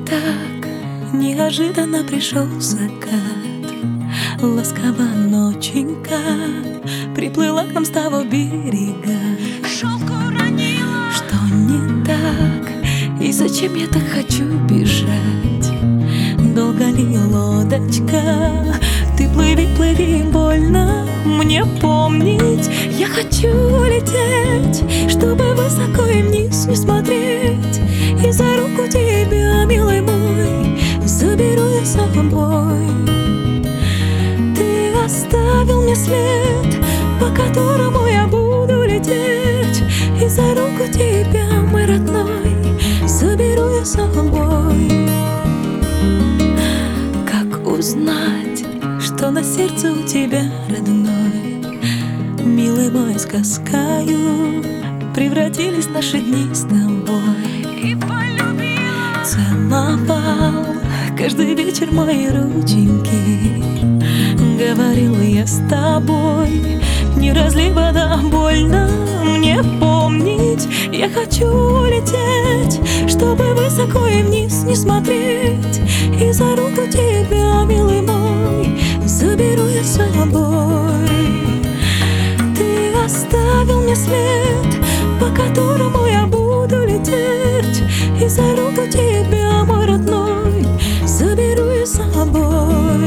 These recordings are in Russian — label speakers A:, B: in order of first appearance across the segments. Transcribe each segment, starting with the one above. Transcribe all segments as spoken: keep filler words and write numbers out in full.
A: так неожиданно пришел закат. Ласково ноченька приплыла к нам с того берега.
B: Шелк уронила.
A: Что не так? И зачем я так хочу бежать? Долго ли лодочка? Ты плыви, плыви, больно мне помнить. Я хочу лететь, чтобы высоко и вниз не смотреть. И за руку тебя, милый мой, заберу я с собой. Ты оставил мне след, по которому я буду лететь. И за руку тебя, мой родной, заберу я с собой. Как узнать, что на сердце у тебя, родной? Милый мой, сказкою превратились наши дни с тобой.
B: И полюбила.
A: Целовал каждый вечер мои рученьки. Говорил я с тобой, не разлей вода, больно мне помнить. Я хочу лететь, чтобы высоко и вниз не смотреть. И за руку тебя, милый мой, заберу я с собой. Ты оставил мне след, по которому я буду лететь. И за руку тебя, мой родной, заберу я с собой.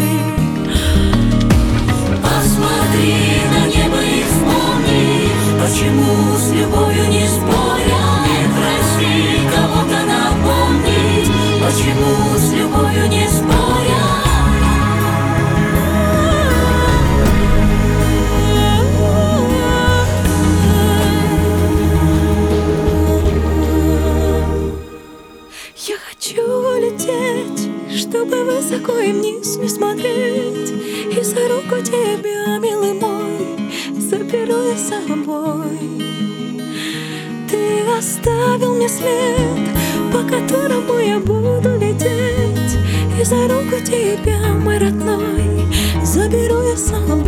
B: Посмотри на небо и вспомни, почему с любовью не споря. Не проси кого-то напомнить, почему с любовью не споря.
A: Я хочу лететь, чтобы высоко и вниз не смотреть. И за руку тебя, милый мой, заберу я с собой. Ты оставил мне след, по которому я буду лететь. И за руку тебя, мой родной, заберу я с собой.